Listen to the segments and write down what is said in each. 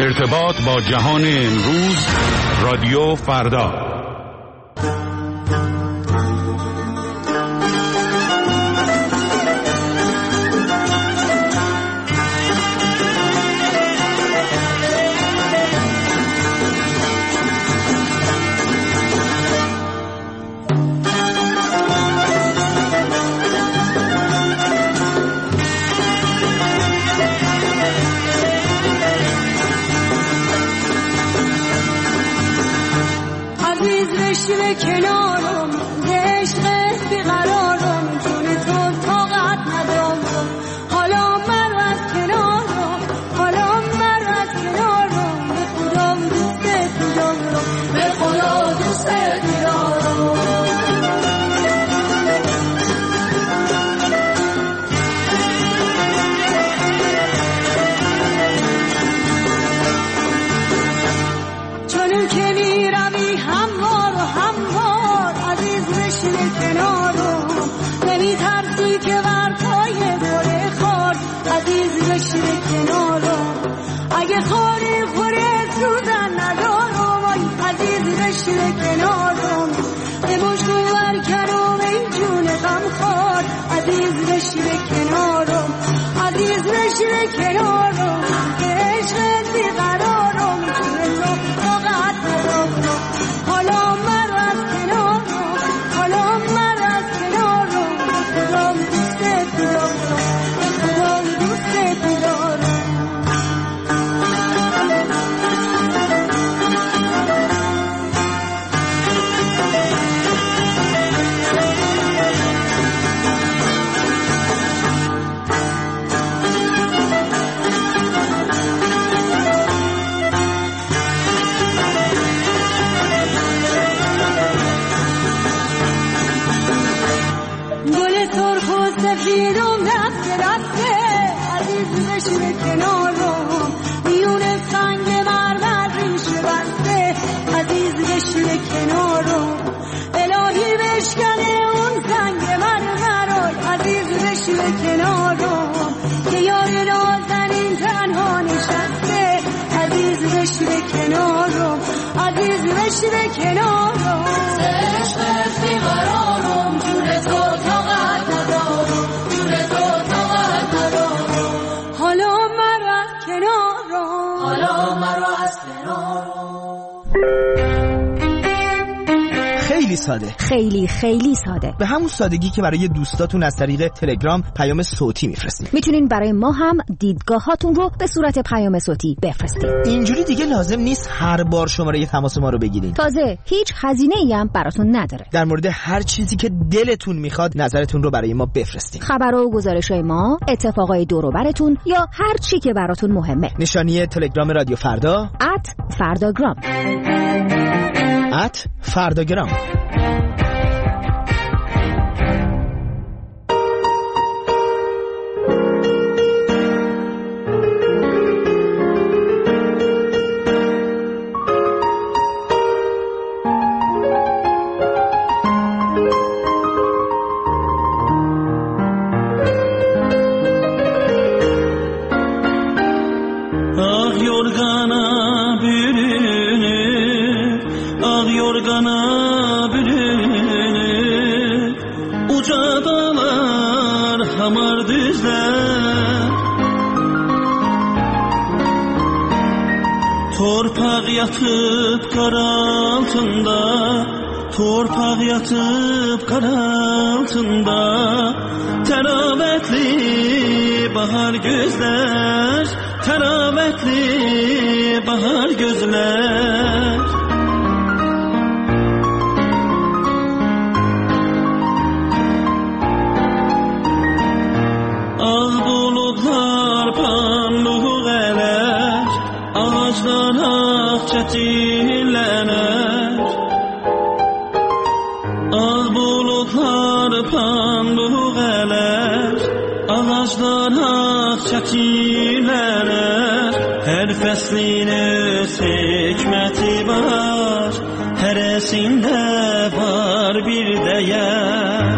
ارتباط با جهان امروز، رادیو فردا. کنارم عشق بیقرارم جون تو طاقت ندارم حالا من از کنارم حالا من از کنارم به خدا دوست دارم به خدا دوست دارم چون که میروی هموار عزیز بشین کنارم نمی ترسی که بر پای گل خار عزیز بشین کنارم اگه خاری خوره سوزن ندارم آی عزیز بشین کنارم به مشکو برکنم این جون غم خار عزیز بشین کنارم عزیز بشین کنارم عشق بیقرارم جون تو طاقت ندارم حالا من از کنارم حالا من از کنارم خودم دوست دارم خودم دوست دارم سفیدم رفته عزیز بشین کنارم میون سنگ مرمر ریشه بسته عزیز بشین کنارم الهی بشکنه اون سنگ مرمر عزیز بشین کنارم که یار نازنین تنها نشسته عزیز بشین کنارم عزیز بشین کنارم عشق بیقرارم جون تو طاقت ندارم حالا مرا از کنارم حالا مرا از کنارم خیلی ساده خیلی ساده به همون سادگی که برای دوستاتون از طریق تلگرام پیام صوتی میفرستین میتونین برای ما هم دیدگاهاتون رو به صورت پیام صوتی بفرستین اینجوری دیگه لازم نیست هر بار شماره تماس ما رو بگیرین تازه هیچ هزینه‌ای هم براتون نداره در مورد هر چیزی که دلتون میخواد نظرتون رو برای ما بفرستین خبرها و گزارش‌های ما اتفاقای دور و براتون یا هر چی که براتون مهمه نشانی تلگرام رادیو فردا @فرداگرام @فرداگرام Torpaq yatıb qar altında Təravətli bahar gözlər Təravətli bahar gözlər Ağ buludlar pambıq ələr Ağaclar ağ çətinlənər Ağ bulutlar pambıq ələr Ağaclar ağ çəkinlənər Hər fəslin öz hikməti var Hərəsində var bir dəyər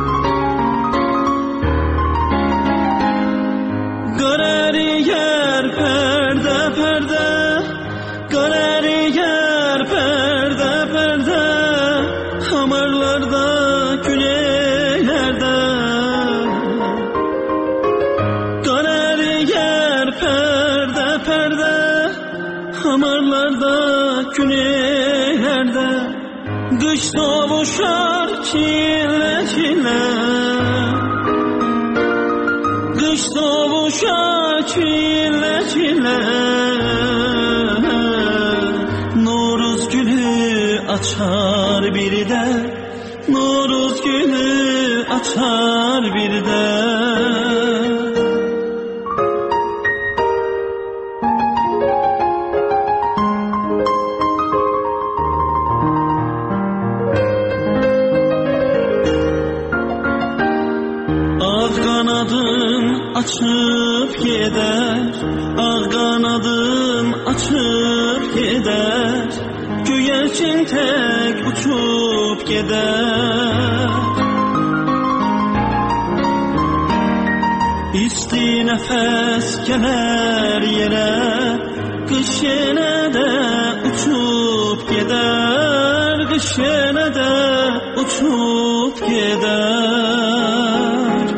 Qar əriyər damarlarda, küneylerde, kış doğuşar çile çile. Kış doğuşar çile çile. Noruz gülü açar bir de, Noruz gülü açar bir de. Açıp gider, ağ kanadım açıp gider, güvercin tek uçup gider. İsti nefes geler yere, kış yine de uçup gider, kış yine de uçup gider.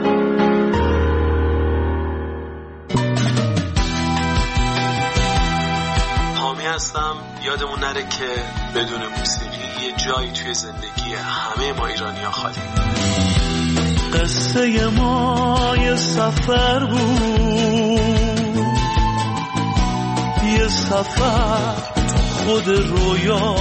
هستم. یادمون نره که بدون موسیقی یه جایی توی زندگی همه ما ایرانی‌ها خالی. قصه ما یه سفر بود، یه سفر خود رویا.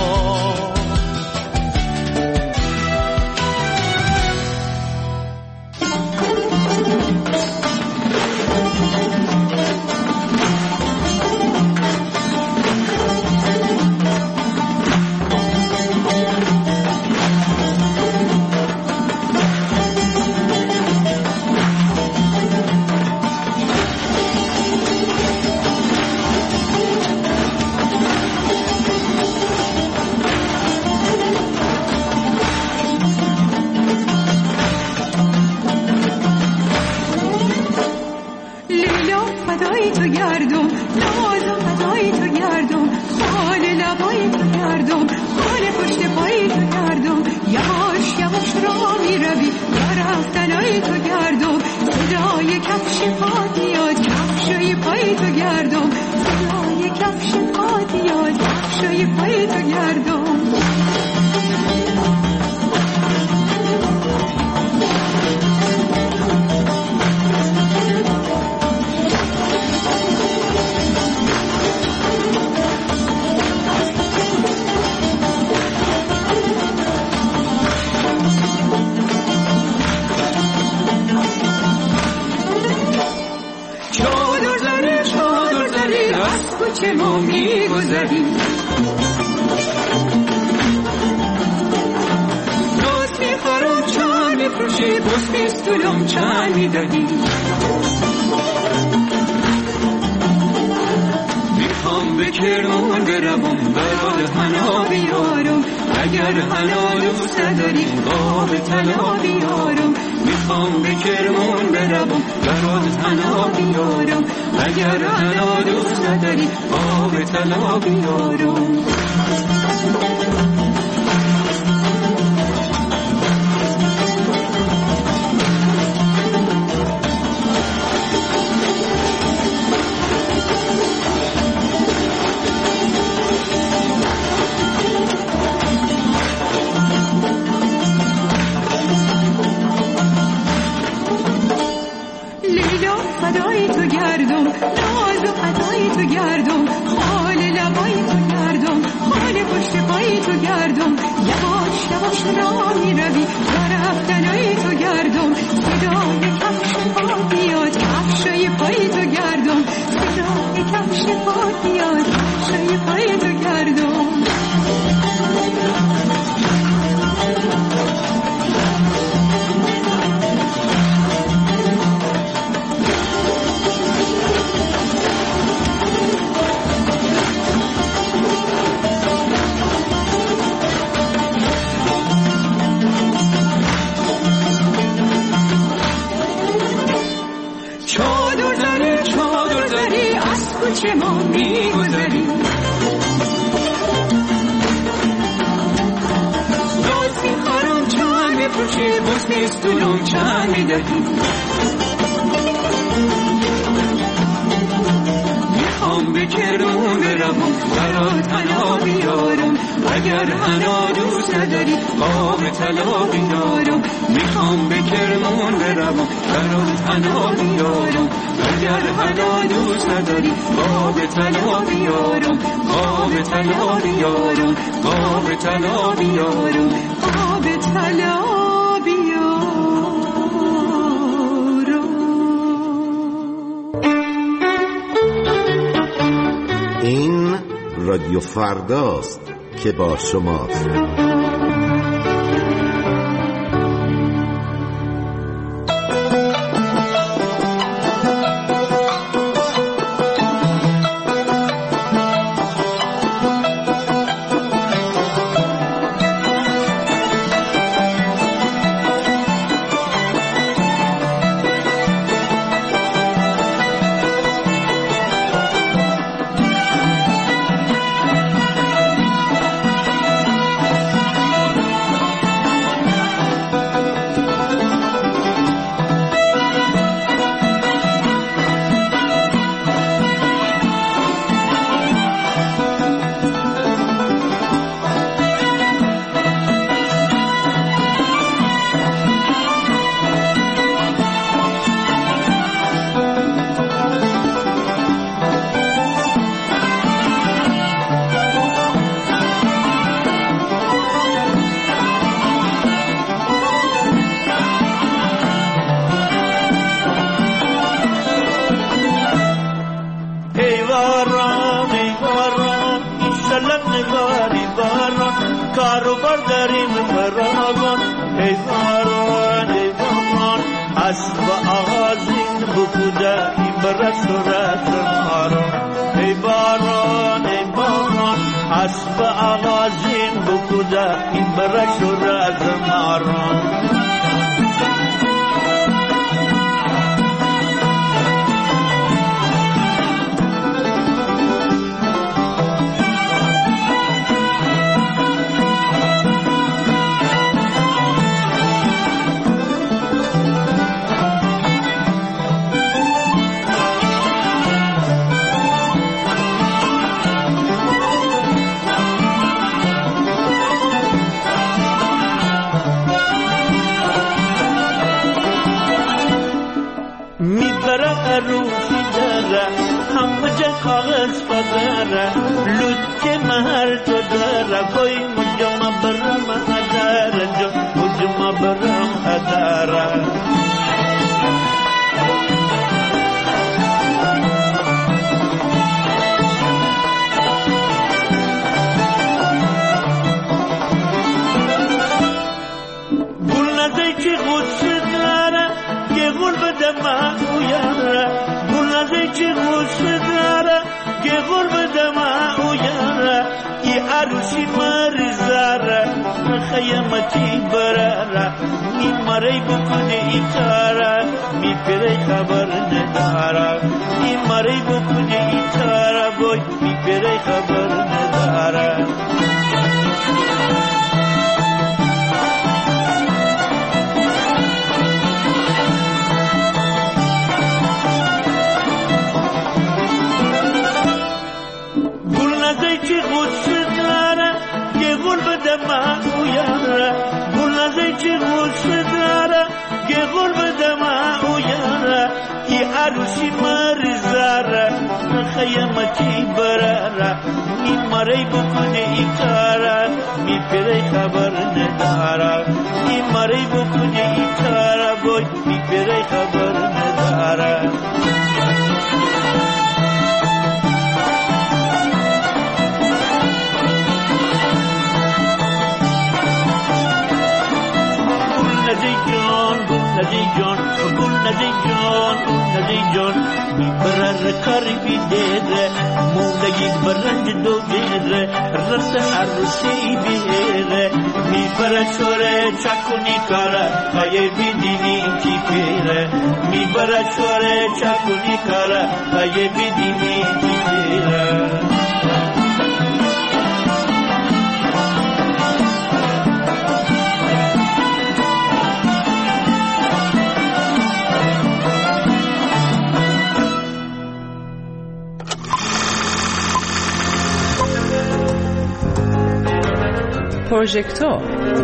میخوام به کرمان بروم برات حنا بیارم، اگر حنا دوست نداری آب طلا بیارم. میخوام به کرمان بروم برات حنا بیارم، اگر حنا دوست نداری آب طلا بیارم. کوچه ما میگذری، دوست میخوارم چند بفروشی، بوس میستونم چند میدهی. میخوام به کرمان برم بروم برات طلا بیارم اگر منو دوست نداری قاب طلا بیارم میخوام به کرمان بروم برات طلا بیارم اگر منو دوست نداری قاب طلا بیارم قاب طلا بیارم قاب طلا بیارم قاب طلا این رادیو فرداست که با شماست. پروژکتور.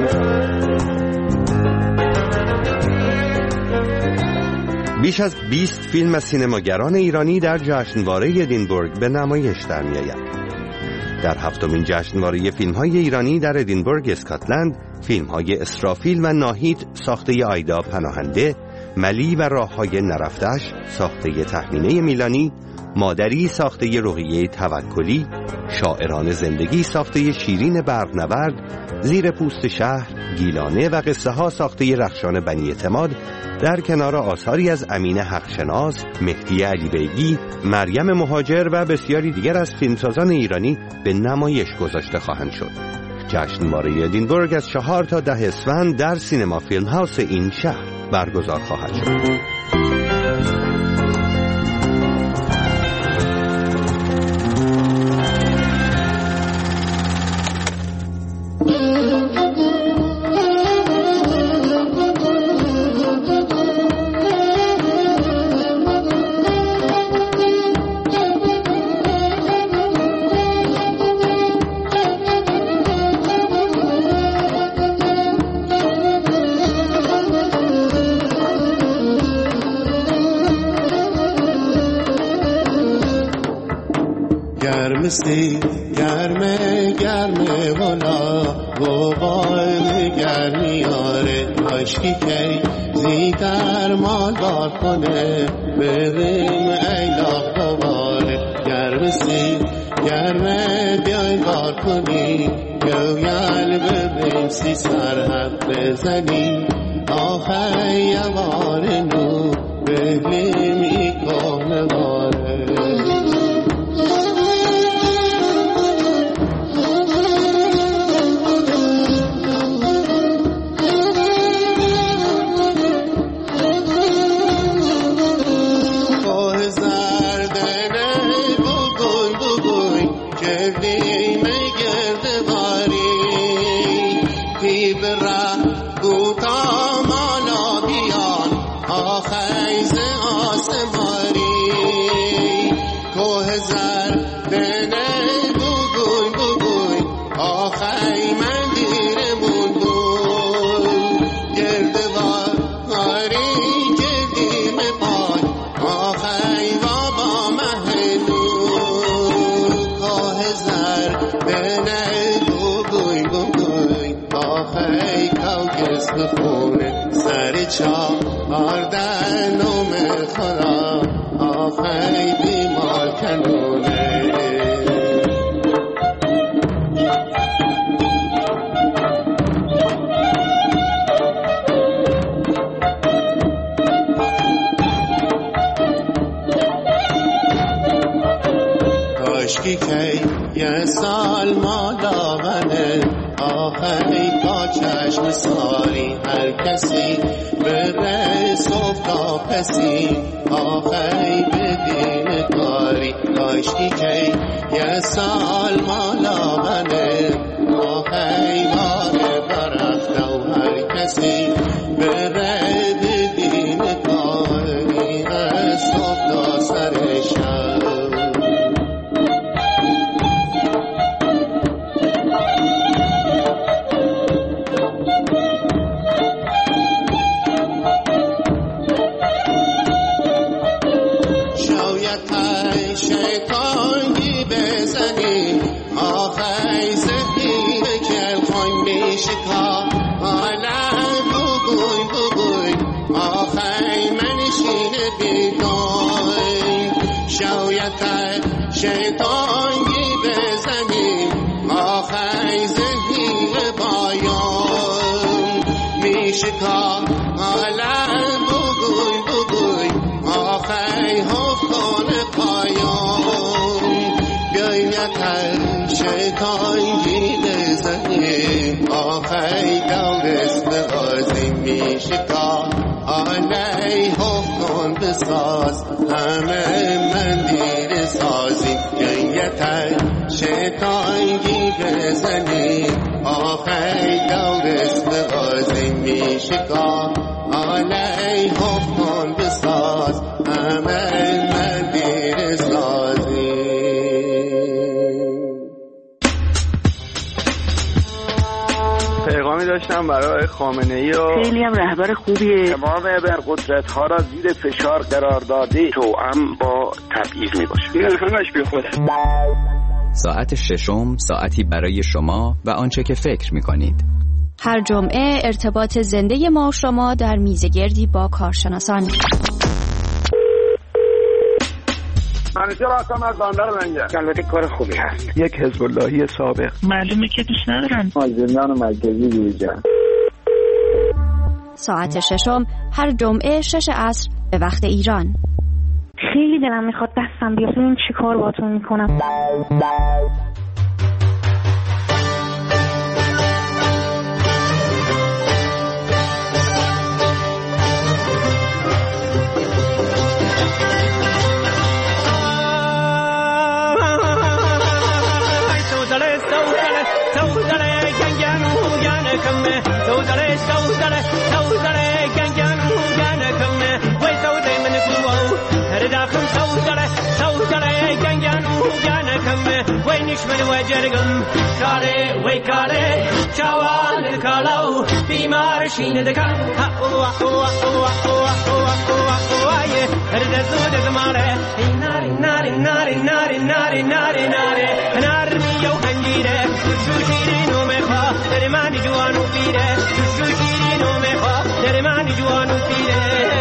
بیش از 20 فیلم از سینماگران ایرانی در جشنواره ادینبورگ به نمایش در می‌آید. در 7مین جشنواره فیلم‌های ایرانی در ادینبورگ اسکاتلند، فیلم‌های اسرافیل و ناهید ساخته آیدا پناهنده، ملی و راه‌های نرفته‌اش ساخته تهمینه میلانی، مادری ساخته رقیه توکلی، شاعران زندگی ساخته شیرین برق‌نورد، زیر پوست شهر، گیلانه و قصه ها ساخته رخشان بنی اعتماد در کنار آثاری از امین حقشناس، مهدی علی بیگی، مریم مهاجر و بسیاری دیگر از فیلمسازان ایرانی به نمایش گذاشته خواهند شد. جشنواره ادینبورگ از 4 تا 10 اسفند در سینما فیلم هاوس این شهر برگزار خواهد شد. گرمه گرمه والا گوبال گرمی آره عشقی که زیدر مال بار کنه بریم ایلا دوباره گرمه بیای بار کنی گویل بریم سی سرحد بزنی آخه یوار نو بریم ای کهنه باره یه سال ما داغنه آخری تا چشم ساری هر کسی بره صفتا پسی آخری بدین کاری کاشکی که یه سال ما داغنه آخری باره برخته و هر کسی بره بدین کاری صفتا سرشن شیطانی بزنیم آخی زهیر بایان میشکا عالم بگوی آخی حفظان پایان بیایتر شیطانی بزنیم آخی دورست بغازیم میشکا علی حفظان بساز همه مندیر سازی گنگتر شیطانی بزنی آخی دورست بغازی میشکا علی حفظان بساز همه مندیر سازی. داشتم برای خامنه‌ای و خیلی هم رهبر خوبیه. تمام ابرقدرت‌ها را زیر فشار قرار داده توأم با تبعیض میباشه. این همش بی خوده. ساعت ششم، ساعتی برای شما و آنچه که فکر می‌کنید. هر جمعه ارتباط زنده ما و شما در میزگردی با کارشناسان. منیجر هستم از بندر منجر. البته کار خوبی هست. یک حزب اللهی سابق. معلومه که دوست ندارن. مازندران مرکزی جوجا. ساعت ششم هر جمعه 6 عصر به وقت ایران. خیلی دلم میخواد دستم بیاد ببینم چی کار باهاتون میکنم. من وجرگم کاره وی کاره چوال کالو بیمار شین دکان وای هر دزود زماره ناری ناری ناری ناری ناری ناری ناری نار میو هنجیره شو شیرینو میخوا در من جوانو پیره شو شیرینو میخوا در من جوانو پیره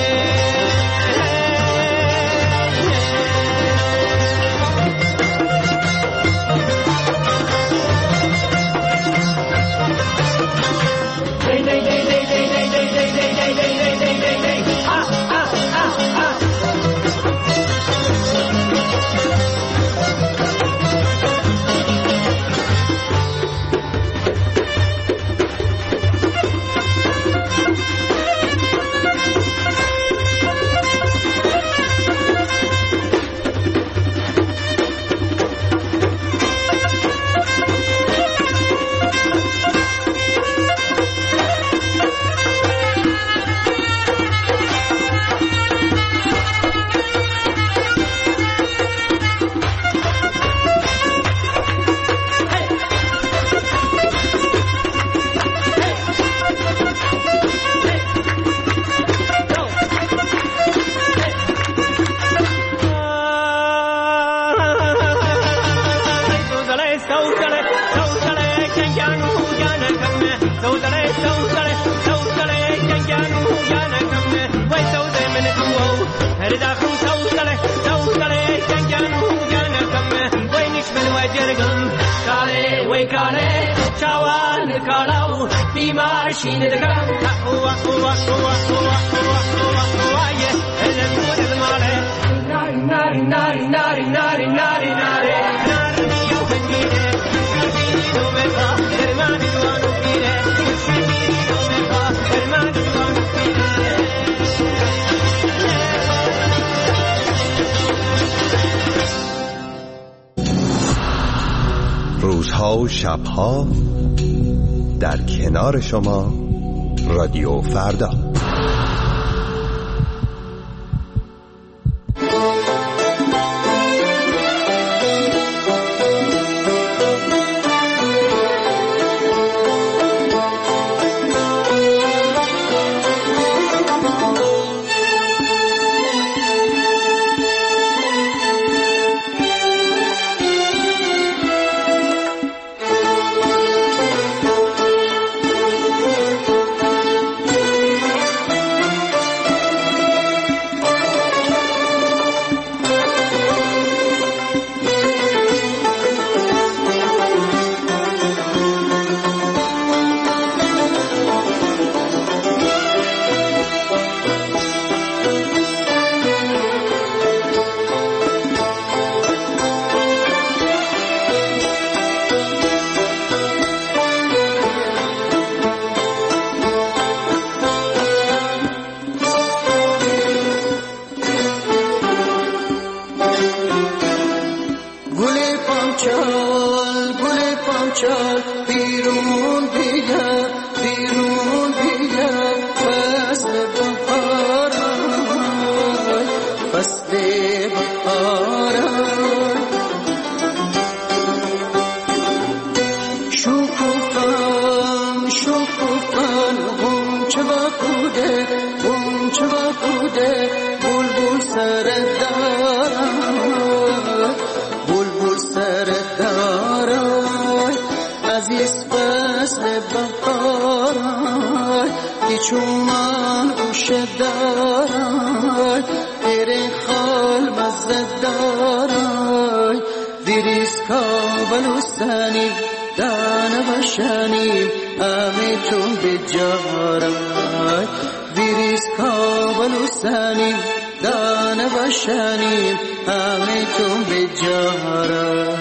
روزها و شبها در کنار شما رادیو فردا. چومان گوشه دارای تیره خال مزه دارای ویریز کابلو سنی دانه بشنیم امیتون بجارای ویریز کابلو سنی دانه بشنیم امیتون بجارای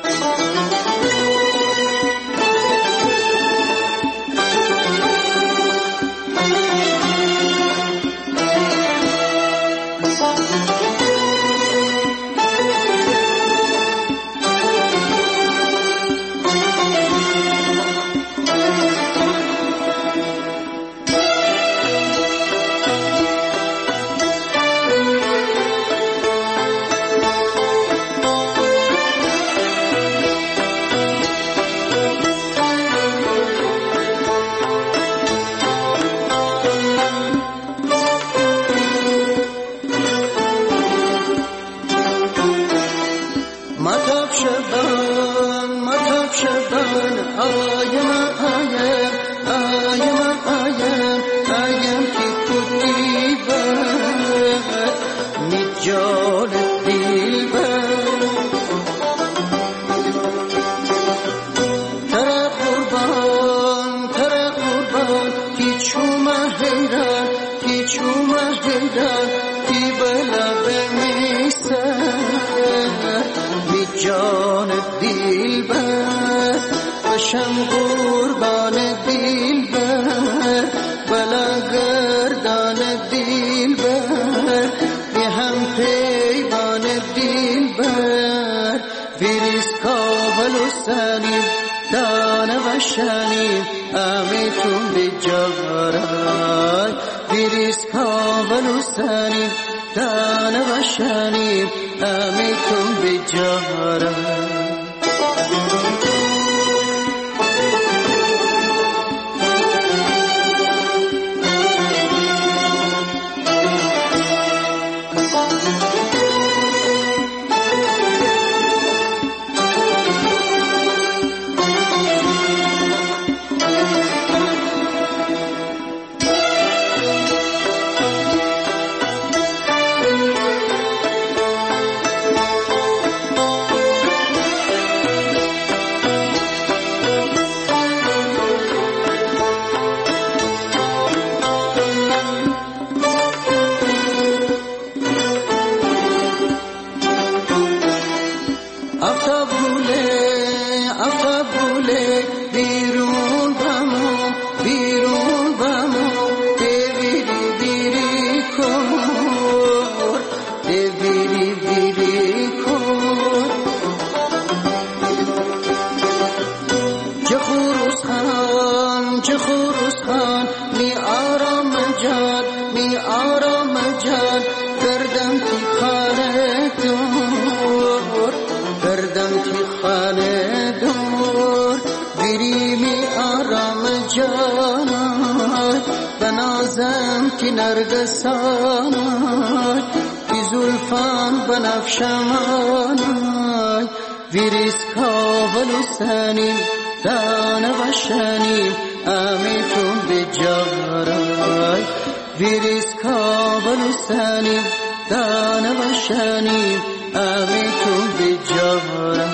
ویریز کابل سنیم دانه بشنیم امیتون بجارم